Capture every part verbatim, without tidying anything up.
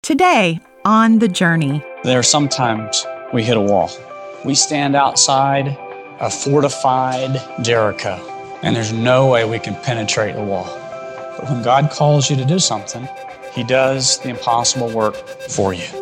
Today, on The Journey. There are sometimes we hit a wall. We stand outside a fortified Jericho, and there's no way we can penetrate the wall. But when God calls you to do something, He does the impossible work for you.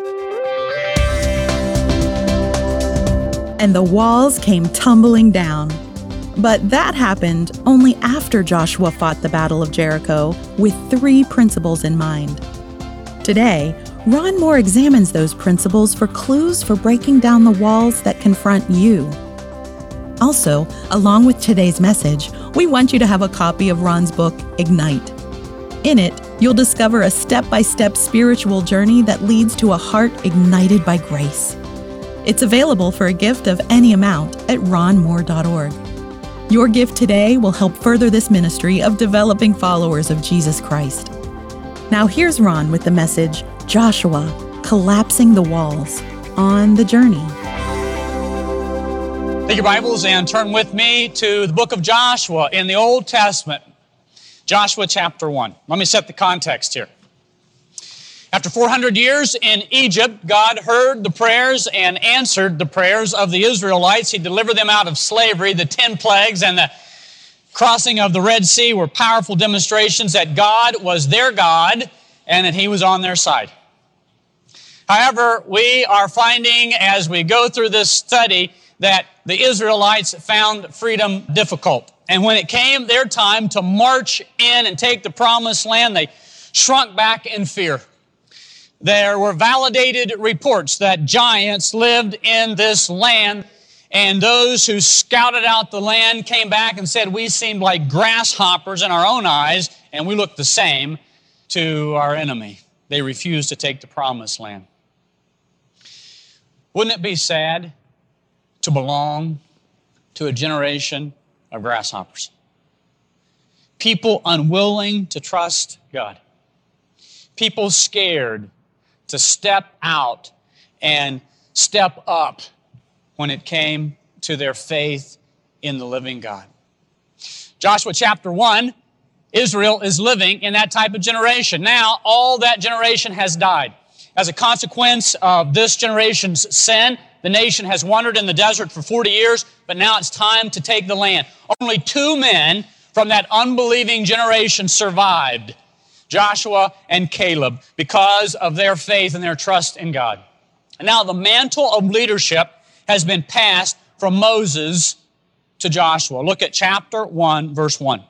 And the walls came tumbling down. But that happened only after Joshua fought the Battle of Jericho with three principles in mind. Today, Ron Moore examines those principles for clues for breaking down the walls that confront you. Also, along with today's message, we want you to have a copy of Ron's book, Ignite. In it, you'll discover a step-by-step spiritual journey that leads to a heart ignited by grace. It's available for a gift of any amount at ron moore dot org. Your gift today will help further this ministry of developing followers of Jesus Christ. Now here's Ron with the message, Joshua, Collapsing the Walls, on The Journey. Take your Bibles and turn with me to the book of Joshua in the Old Testament. Joshua chapter one. Let me set the context here. After four hundred years in Egypt, God heard the prayers and answered the prayers of the Israelites. He delivered them out of slavery. The ten plagues and the crossing of the Red Sea were powerful demonstrations that God was their God and that He was on their side. However, we are finding as we go through this study that the Israelites found freedom difficult. And when it came their time to march in and take the promised land, they shrunk back in fear. There were validated reports that giants lived in this land, and those who scouted out the land came back and said, we seemed like grasshoppers in our own eyes, and we looked the same to our enemy. They refused to take the promised land. Wouldn't it be sad to belong to a generation of grasshoppers? People unwilling to trust God. People scared to step out and step up when it came to their faith in the living God. Joshua chapter one, Israel is living in that type of generation. Now, all that generation has died. As a consequence of this generation's sin, the nation has wandered in the desert for forty years, but now it's time to take the land. Only two men from that unbelieving generation survived, Joshua and Caleb, because of their faith and their trust in God. And now the mantle of leadership has been passed from Moses to Joshua. Look at chapter one, verse one.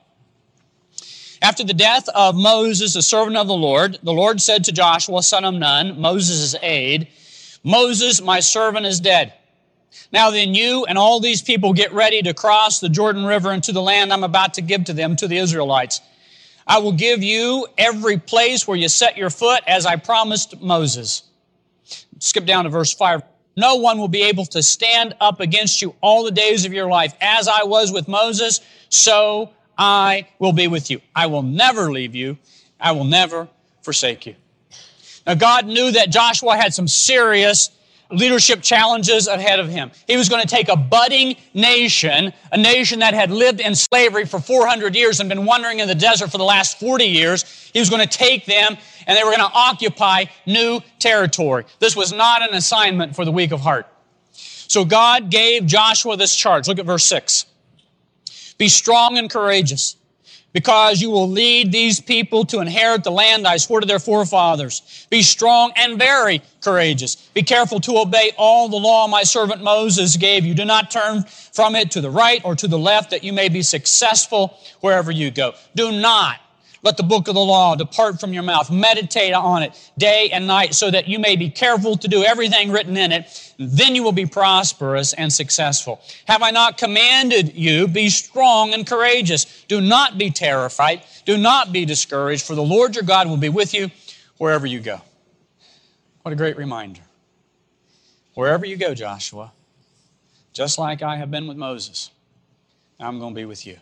After the death of Moses, the servant of the Lord, the Lord said to Joshua, son of Nun, Moses' aide, Moses, my servant, is dead. Now then you and all these people get ready to cross the Jordan River into the land I'm about to give to them, to the Israelites. I will give you every place where you set your foot as I promised Moses. Skip down to verse five. No one will be able to stand up against you all the days of your life. As I was with Moses, so I will be with you. I will never leave you. I will never forsake you. Now God knew that Joshua had some serious leadership challenges ahead of him. He was going to take a budding nation, a nation that had lived in slavery for four hundred years and been wandering in the desert for the last forty years. He was going to take them and they were going to occupy new territory. This was not an assignment for the weak of heart. So God gave Joshua this charge. Look at verse six. Be strong and courageous, because you will lead these people to inherit the land I swore to their forefathers. Be strong and very courageous. Be careful to obey all the law my servant Moses gave you. Do not turn from it to the right or to the left, that you may be successful wherever you go. Do not let the book of the law depart from your mouth. Meditate on it day and night, so that you may be careful to do everything written in it. Then you will be prosperous and successful. Have I not commanded you? Be strong and courageous. Do not be terrified. Do not be discouraged, for the Lord your God will be with you wherever you go. What a great reminder. Wherever you go, Joshua, just like I have been with Moses, I'm going to be with you.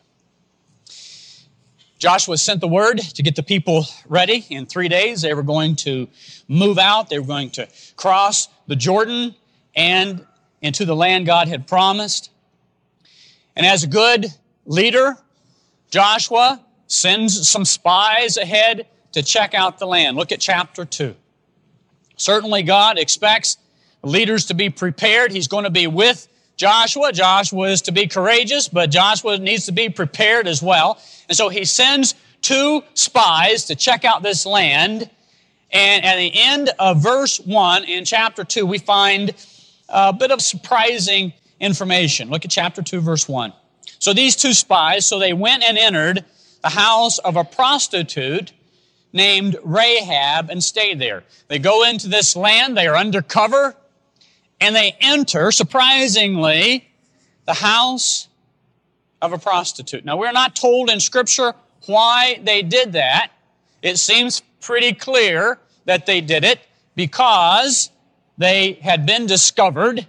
Joshua sent the word to get the people ready. In three days, they were going to move out. They were going to cross the Jordan and into the land God had promised. And as a good leader, Joshua sends some spies ahead to check out the land. Look at chapter two. Certainly God expects leaders to be prepared. He's going to be with Joshua. Joshua is to be courageous, but Joshua needs to be prepared as well. And so he sends two spies to check out this land. And at the end of verse one in chapter two, we find a bit of surprising information. Look at chapter two, verse one. So these two spies, so they went and entered the house of a prostitute named Rahab and stayed there. They go into this land, they are undercover, and they enter, surprisingly, the house of a prostitute. Now, we're not told in Scripture why they did that. It seems pretty clear that they did it because they had been discovered,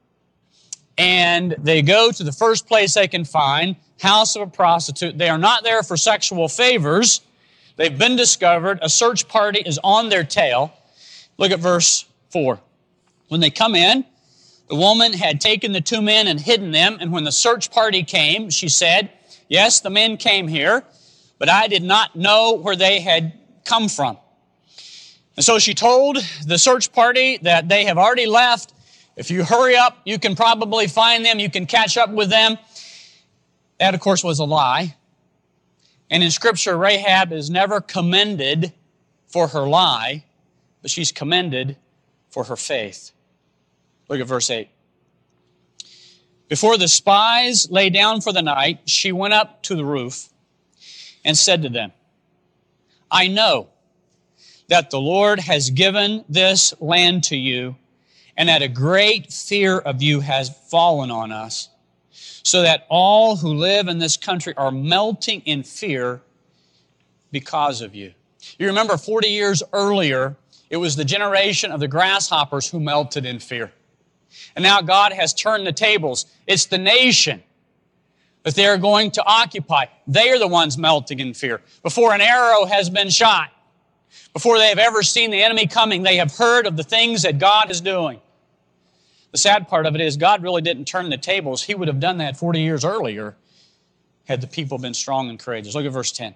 and they go to the first place they can find, house of a prostitute. They are not there for sexual favors. They've been discovered. A search party is on their tail. Look at verse four. When they come in, the woman had taken the two men and hidden them, and when the search party came, she said, "Yes, the men came here, but I did not know where they had come from." And so she told the search party that they have already left. If you hurry up, you can probably find them, you can catch up with them. That, of course, was a lie. And in Scripture, Rahab is never commended for her lie, but she's commended for her faith. Look at verse eight. Before the spies lay down for the night, she went up to the roof and said to them, "I know that the Lord has given this land to you, and that a great fear of you has fallen on us, so that all who live in this country are melting in fear because of you." You remember forty years earlier, it was the generation of the grasshoppers who melted in fear. And now God has turned the tables. It's the nation that they are going to occupy. They are the ones melting in fear. Before an arrow has been shot, before they have ever seen the enemy coming, they have heard of the things that God is doing. The sad part of it is God really didn't turn the tables. He would have done that forty years earlier had the people been strong and courageous. Look at verse ten.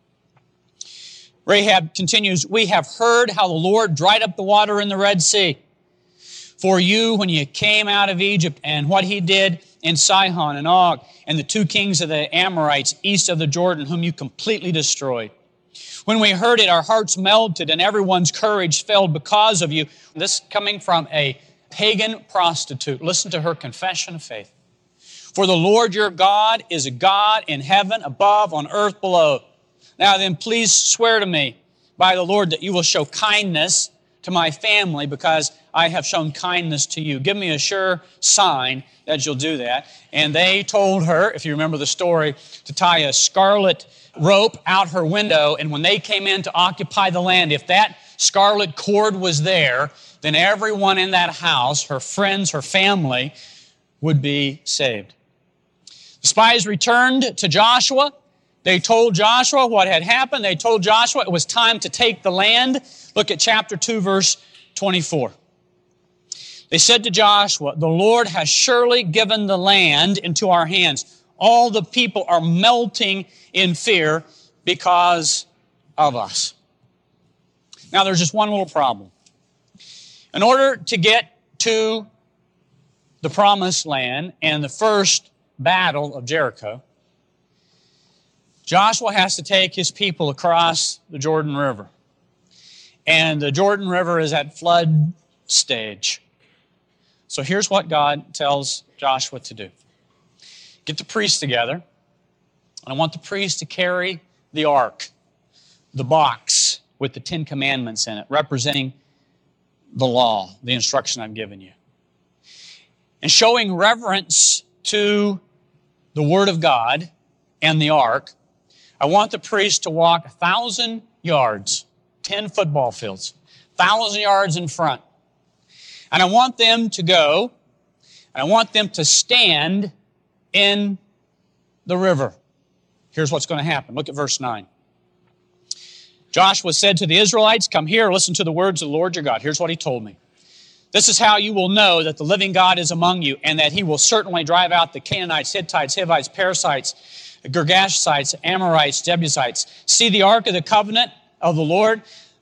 Rahab continues, "We have heard how the Lord dried up the water in the Red Sea for you when you came out of Egypt, and what He did in Sihon and Og and the two kings of the Amorites east of the Jordan, whom you completely destroyed. When we heard it, our hearts melted and everyone's courage failed because of you." This coming from a pagan prostitute. Listen to her confession of faith. "For the Lord your God is a God in heaven above, on earth below. Now then, please swear to me by the Lord that you will show kindness to my family because I have shown kindness to you. Give me a sure sign that you'll do that." And they told her, if you remember the story, to tie a scarlet rope out her window, and when they came in to occupy the land, if that scarlet cord was there, then everyone in that house, her friends, her family, would be saved. The spies returned to Joshua. They told Joshua what had happened. They told Joshua it was time to take the land. Look at chapter two, verse twenty-four. They said to Joshua, "The Lord has surely given the land into our hands. All the people are melting in fear because of us." Now, there's just one little problem. In order to get to the promised land and the first battle of Jericho, Joshua has to take his people across the Jordan River. And the Jordan River is at flood stage. So here's what God tells Joshua to do. Get the priests together. And I want the priests to carry the ark, the box with the Ten Commandments in it, representing the law, the instruction I've given you. And showing reverence to the Word of God and the ark, I want the priest to walk a thousand yards, ten football fields, thousand yards in front. And I want them to go, and I want them to stand in the river. Here's what's going to happen. Look at verse nine. Joshua said to the Israelites, "Come here, listen to the words of the Lord your God." Here's what he told me. "This is how you will know that the living God is among you, and that He will certainly drive out the Canaanites, Hittites, Hivites, Perizzites, Girgashites, Amorites, Jebusites. See the ark of the covenant of the Lord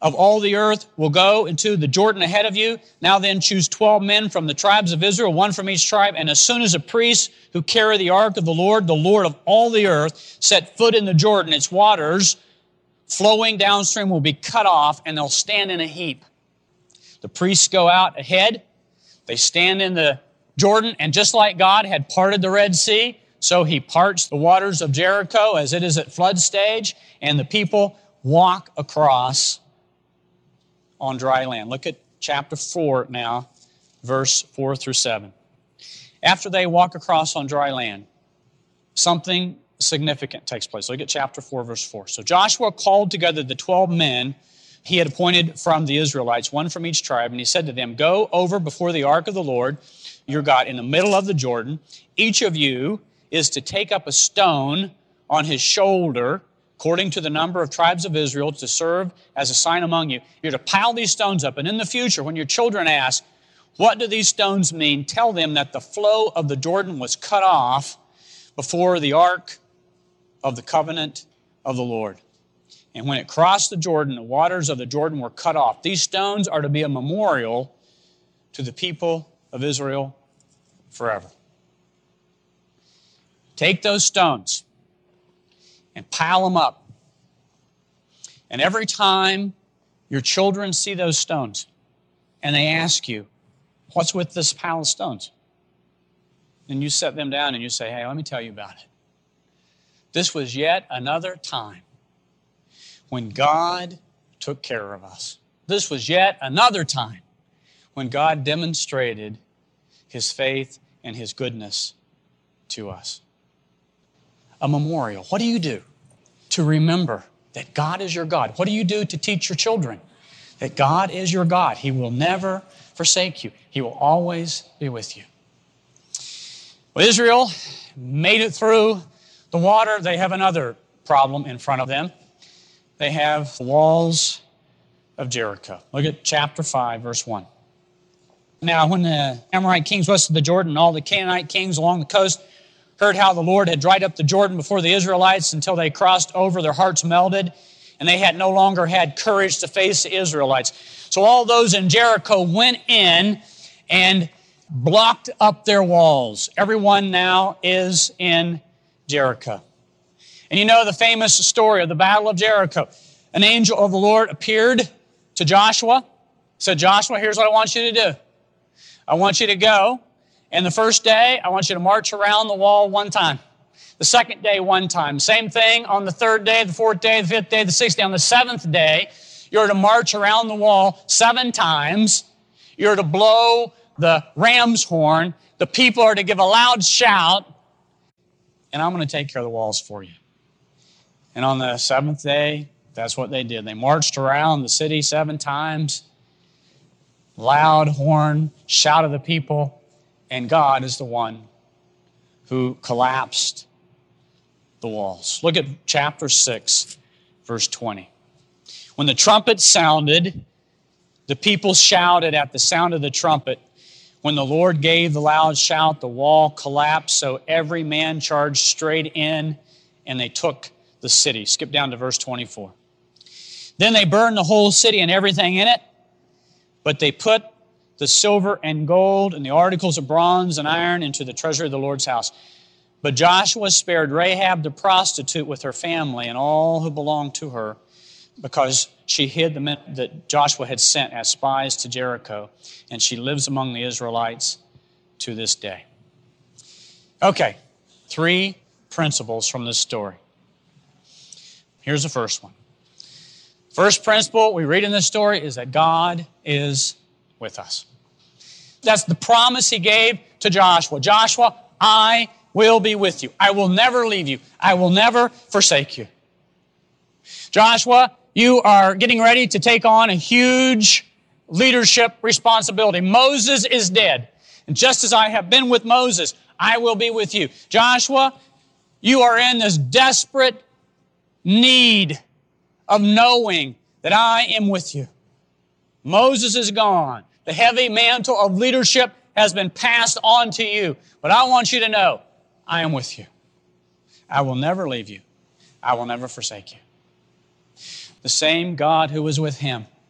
of all the earth will go into the Jordan ahead of you. Now then choose twelve men from the tribes of Israel, one from each tribe. And as soon as the priests who carry the ark of the Lord, the Lord of all the earth, set foot in the Jordan, its waters flowing downstream will be cut off, and they'll stand in a heap. The priests go out ahead. They stand in the Jordan, and just like God had parted the Red Sea, so He parts the waters of Jericho as it is at flood stage, and the people walk across on dry land. Look at chapter four now, verse four through seven. After they walk across on dry land, something significant takes place. Look at chapter four, verse four. So Joshua called together the twelve men he had appointed from the Israelites, one from each tribe, and he said to them, "Go over before the ark of the Lord your God in the middle of the Jordan. Each of you is to take up a stone on his shoulder, according to the number of tribes of Israel, to serve as a sign among you. You're to pile these stones up, and in the future, when your children ask, 'What do these stones mean?' tell them that the flow of the Jordan was cut off before the ark of the covenant of the Lord. And when it crossed the Jordan, the waters of the Jordan were cut off. These stones are to be a memorial to the people of Israel forever." Take those stones and pile them up. And every time your children see those stones and they ask you, "What's with this pile of stones?" and you set them down and you say, "Hey, let me tell you about it. This was yet another time when God took care of us. This was yet another time when God demonstrated His faith and His goodness to us." A memorial. What do you do to remember that God is your God? What do you do to teach your children that God is your God? He will never forsake you. He will always be with you. Well, Israel made it through the water. They have another problem in front of them. They have the walls of Jericho. Look at chapter five, verse one. Now, when the Amorite kings west of the Jordan and all the Canaanite kings along the coast heard how the Lord had dried up the Jordan before the Israelites until they crossed over, their hearts melted, and they had no longer had courage to face the Israelites. So all those in Jericho went in and blocked up their walls. Everyone now is in Jericho. And you know the famous story of the Battle of Jericho. An angel of the Lord appeared to Joshua, said, "Joshua, here's what I want you to do. I want you to go, and the first day, I want you to march around the wall one time. The second day, one time. Same thing on the third day, the fourth day, the fifth day, the sixth day. On the seventh day, you're to march around the wall seven times. You're to blow the ram's horn. The people are to give a loud shout, and I'm going to take care of the walls for you." And on the seventh day, that's what they did. They marched around the city seven times. Loud horn, shout of the people. And God is the one who collapsed the walls. Look at chapter six, verse twenty. When the trumpet sounded, the people shouted at the sound of the trumpet. When the Lord gave the loud shout, the wall collapsed, so every man charged straight in, and they took the city. Skip down to verse twenty-four. Then they burned the whole city and everything in it, but they put the silver and gold and the articles of bronze and iron into the treasury of the Lord's house. But Joshua spared Rahab the prostitute with her family and all who belonged to her, because she hid the men that Joshua had sent as spies to Jericho, and she lives among the Israelites to this day. Okay, three principles from this story. Here's the first one. First principle we read in this story is that God is with us. That's the promise He gave to Joshua. Joshua, I will be with you. I will never leave you. I will never forsake you. Joshua, you are getting ready to take on a huge leadership responsibility. Moses is dead. And just as I have been with Moses, I will be with you. Joshua, you are in this desperate need of knowing that I am with you. Moses is gone. The heavy mantle of leadership has been passed on to you. But I want you to know, I am with you. I will never leave you. I will never forsake you. The same God who was with him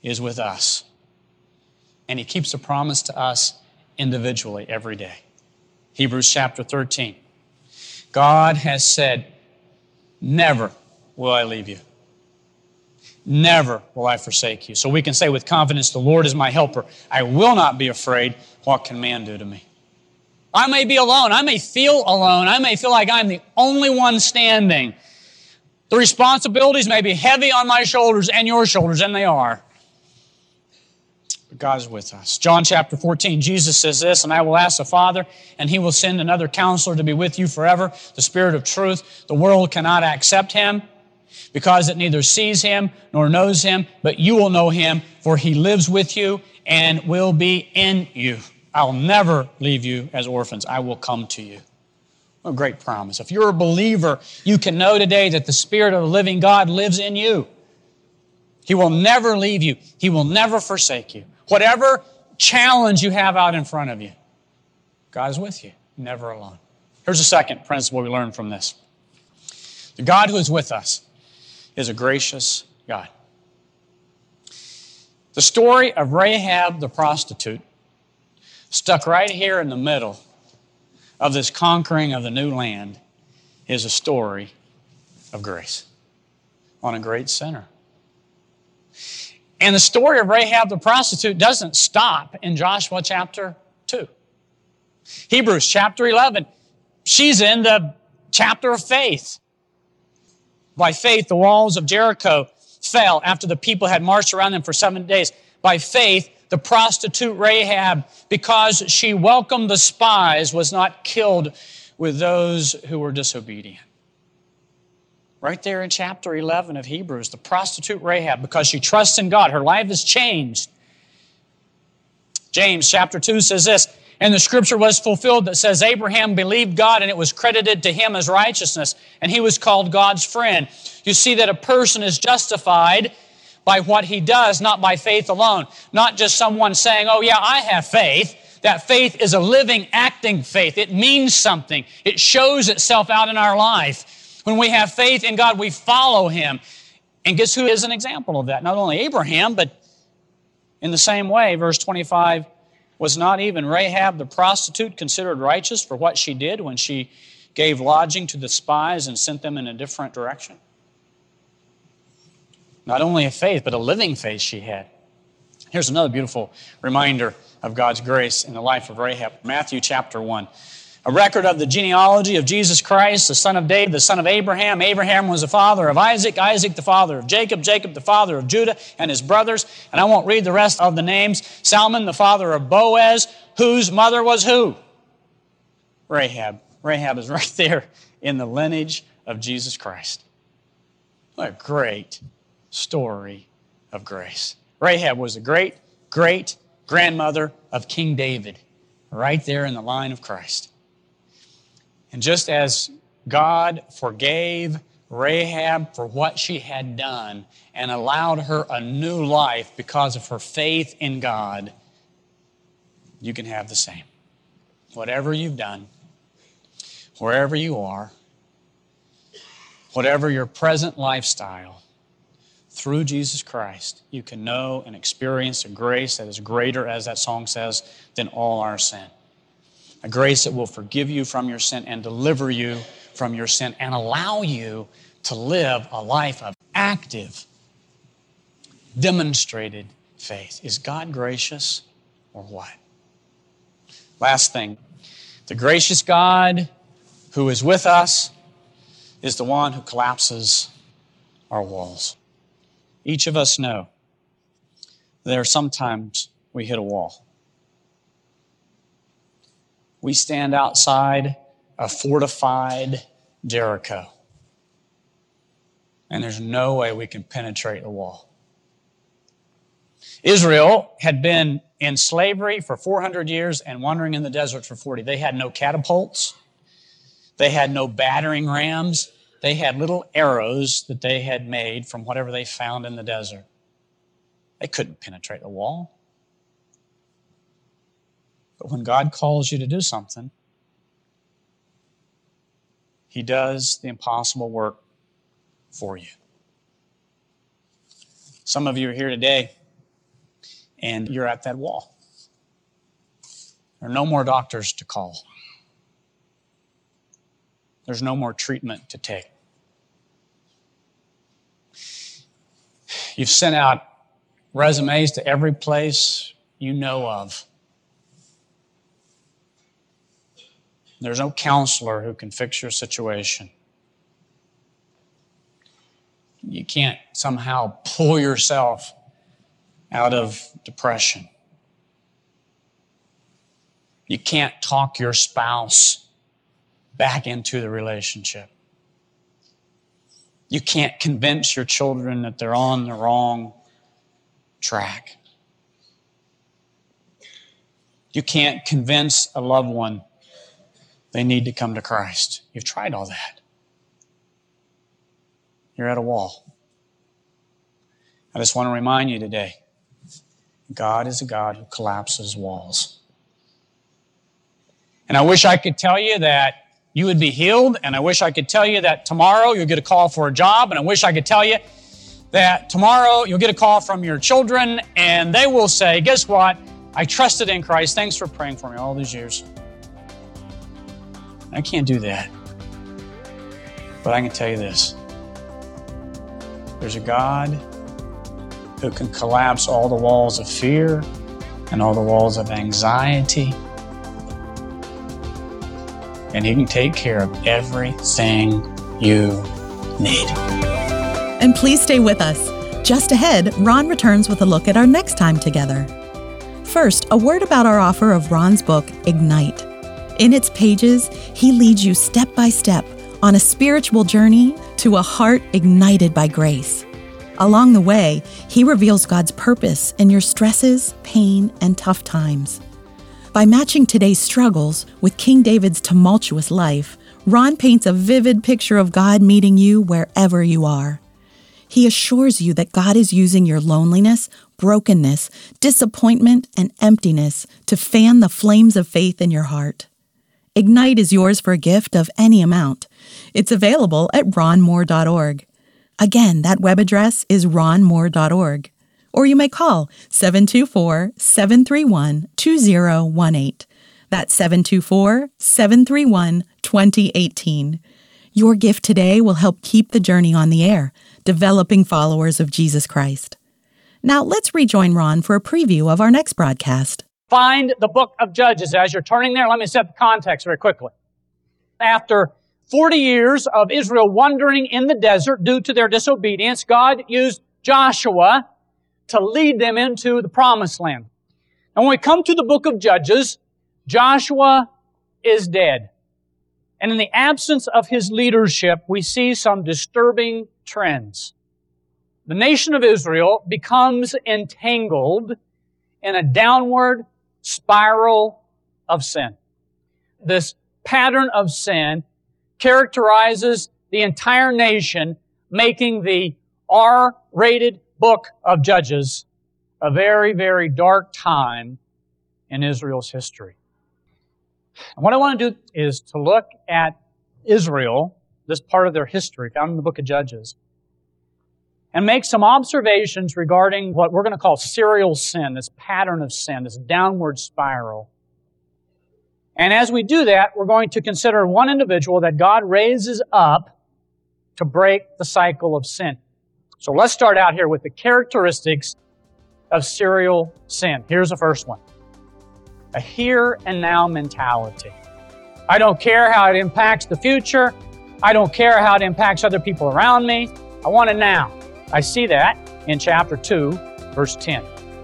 is with us. And He keeps a promise to us individually every day. Hebrews chapter thirteen. God has said, never will I leave you. Never will I forsake you. So we can say with confidence, the Lord is my helper. I will not be afraid. What can man do to me? I may be alone. I may feel alone. I may feel like I'm the only one standing. The responsibilities may be heavy on my shoulders and your shoulders, and they are. But God is with us. John chapter fourteen, Jesus says this, and I will ask the Father, and He will send another counselor to be with you forever, the Spirit of truth. The world cannot accept Him because it neither sees Him nor knows Him, but you will know Him, for He lives with you and will be in you. I'll never leave you as orphans. I will come to you. What a great promise. If you're a believer, you can know today that the Spirit of the living God lives in you. He will never leave you. He will never forsake you. Whatever challenge you have out in front of you, God is with you, never alone. Here's a second principle we learn from this. The God who is with us is a gracious God. The story of Rahab the prostitute, stuck right here in the middle of this conquering of the new land, is a story of grace on a great sinner. And the story of Rahab the prostitute doesn't stop in Joshua chapter two. Hebrews chapter eleven, she's in the chapter of faith. By faith, the walls of Jericho fell after the people had marched around them for seven days. By faith, the prostitute Rahab, because she welcomed the spies, was not killed with those who were disobedient. Right there in chapter eleven of Hebrews, the prostitute Rahab, because she trusts in God, her life is changed. James chapter two says this, and the scripture was fulfilled that says, Abraham believed God and it was credited to him as righteousness, and he was called God's friend. You see that a person is justified by what he does, not by faith alone. Not just someone saying, oh yeah, I have faith. That faith is a living, acting faith. It means something. It shows itself out in our life. When we have faith in God, we follow Him. And guess who is an example of that? Not only Abraham, but in the same way, verse twenty-five, was not even Rahab the prostitute considered righteous for what she did when she gave lodging to the spies and sent them in a different direction? Not only a faith, but a living faith she had. Here's another beautiful reminder of God's grace in the life of Rahab. Matthew chapter one. A record of the genealogy of Jesus Christ, the son of David, the son of Abraham. Abraham was the father of Isaac, Isaac the father of Jacob, Jacob the father of Judah and his brothers. And I won't read the rest of the names. Salmon the father of Boaz, whose mother was who? Rahab. Rahab is right there in the lineage of Jesus Christ. What a great story of grace. Rahab was the great, great grandmother of King David, right there in the line of Christ. And just as God forgave Rahab for what she had done and allowed her a new life because of her faith in God, you can have the same. Whatever you've done, wherever you are, whatever your present lifestyle, through Jesus Christ, you can know and experience a grace that is greater, as that song says, than all our sin. A grace that will forgive you from your sin and deliver you from your sin and allow you to live a life of active, demonstrated faith. Is God gracious or what? Last thing, the gracious God who is with us is the one who collapses our walls. Each of us know there are sometimes we hit a wall. We stand outside a fortified Jericho, and there's no way we can penetrate the wall. Israel had been in slavery for four hundred years and wandering in the desert for forty. They had no catapults. They had no battering rams. They had little arrows that they had made from whatever they found in the desert. They couldn't penetrate the wall. But when God calls you to do something, He does the impossible work for you. Some of you are here today, and you're at that wall. There are no more doctors to call. There's no more treatment to take. You've sent out resumes to every place you know of. There's no counselor who can fix your situation. You can't somehow pull yourself out of depression. You can't talk your spouse back into the relationship. You can't convince your children that they're on the wrong track. You can't convince a loved one they need to come to Christ. You've tried all that. You're at a wall. I just want to remind you today, God is a God who collapses walls. And I wish I could tell you that you would be healed, and I wish I could tell you that tomorrow you'll get a call for a job, and I wish I could tell you that tomorrow you'll get a call from your children, and they will say, guess what? I trusted in Christ. Thanks for praying for me all these years. I can't do that. But I can tell you this. There's a God who can collapse all the walls of fear and all the walls of anxiety. And He can take care of everything you need. And please stay with us. Just ahead, Ron returns with a look at our next time together. First, a word about our offer of Ron's book, Ignite. In its pages, he leads you step by step on a spiritual journey to a heart ignited by grace. Along the way, he reveals God's purpose in your stresses, pain, and tough times. By matching today's struggles with King David's tumultuous life, Ron paints a vivid picture of God meeting you wherever you are. He assures you that God is using your loneliness, brokenness, disappointment, and emptiness to fan the flames of faith in your heart. Ignite is yours for a gift of any amount. It's available at ron moore dot org. Again, that web address is ron moore dot org. Or you may call seven two four, seven three one, two zero one eight. That's seven two four, seven three one, two zero one eight. Your gift today will help keep the journey on the air, developing followers of Jesus Christ. Now let's rejoin Ron for a preview of our next broadcast. Find the book of Judges. As you're turning there, let me set the context very quickly. After forty years of Israel wandering in the desert due to their disobedience, God used Joshua to lead them into the promised land. And when we come to the book of Judges, Joshua is dead. And in the absence of his leadership, we see some disturbing trends. The nation of Israel becomes entangled in a downward spiral of sin. This pattern of sin characterizes the entire nation, making the R-rated book of Judges a very, very dark time in Israel's history. And what I want to do is to look at Israel, this part of their history found in the book of Judges, and make some observations regarding what we're going to call serial sin, this pattern of sin, this downward spiral. And as we do that, we're going to consider one individual that God raises up to break the cycle of sin. So let's start out here with the characteristics of serial sin. Here's the first one. A here and now mentality. I don't care how it impacts the future. I don't care how it impacts other people around me. I want it now. I see that in chapter two, verse ten.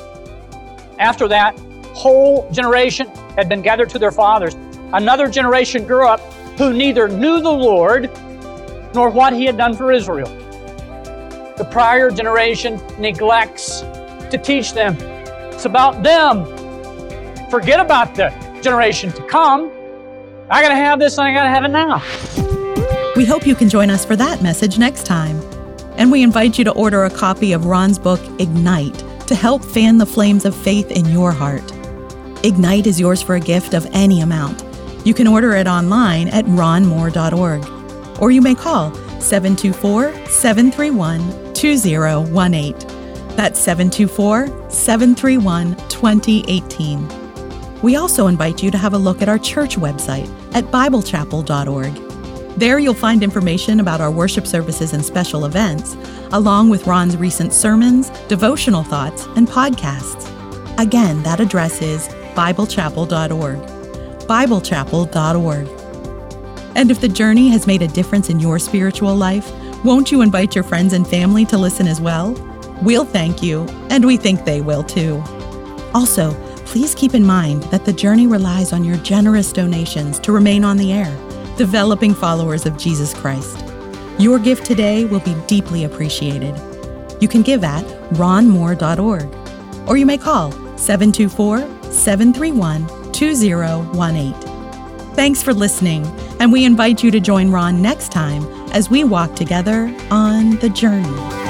After that whole generation had been gathered to their fathers, another generation grew up who neither knew the Lord nor what He had done for Israel. The prior generation neglects to teach them. It's about them. Forget about the generation to come. I gotta have this and I gotta have it now. We hope you can join us for that message next time. And we invite you to order a copy of Ron's book, Ignite, to help fan the flames of faith in your heart. Ignite is yours for a gift of any amount. You can order it online at ron moore dot org. Or you may call seven two four, seven three one, two zero one eight. That's seven two four, seven three one, two zero one eight. We also invite you to have a look at our church website at bible chapel dot org. There you'll find information about our worship services and special events, along with Ron's recent sermons, devotional thoughts, and podcasts. Again, that address is bible chapel dot org. bible chapel dot org. And if the journey has made a difference in your spiritual life, won't you invite your friends and family to listen as well? We'll thank you, and we think they will too. Also, please keep in mind that the journey relies on your generous donations to remain on the air, developing followers of Jesus Christ. Your gift today will be deeply appreciated. You can give at ron moore dot org, or you may call seven two four, seven three one, two zero one eight. Thanks for listening, and we invite you to join Ron next time as we walk together on the journey.